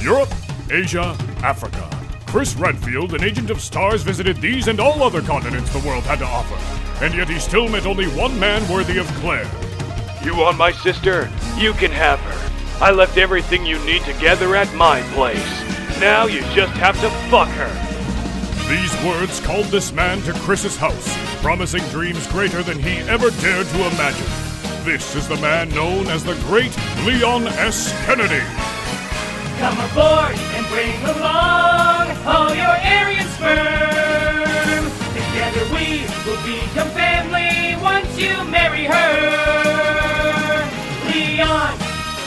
Europe, Asia, Africa. Chris Redfield, an agent of STARS, visited these and all other continents the world had to offer, and yet he still met only one man worthy of Claire. You want my sister? You can have her. I left everything you need together at my place. Now you just have to fuck her. These words called this man to Chris's house, promising dreams greater than he ever dared to imagine. This is the man known as the Great Leon S. Kennedy. Come aboard and bring along all your Aryan sperm. Together we will become family once you marry her. Leon.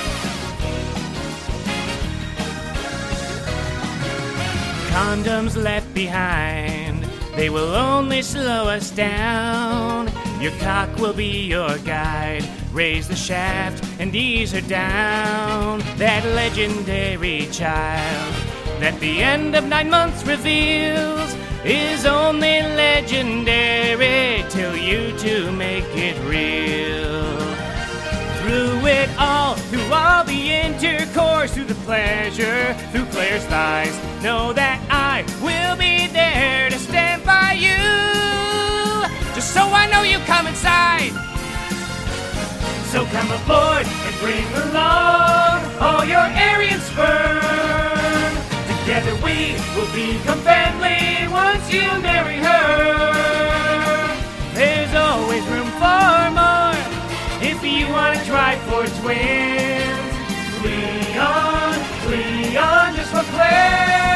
Condoms left behind, they will only slow us down. Your cock will be your guide, raise the shaft and ease her down. That legendary child that the end of 9 months reveals is only legendary till you two make it real. Through all the intercourse, through the pleasure, through Claire's thighs, know that I will be there to stand by you, just so I know you come inside. So come aboard and bring along all your Aryan sperm. Together we will become family once you marry her. There's always room for more if you want to try for twins. Leon, just for Claire.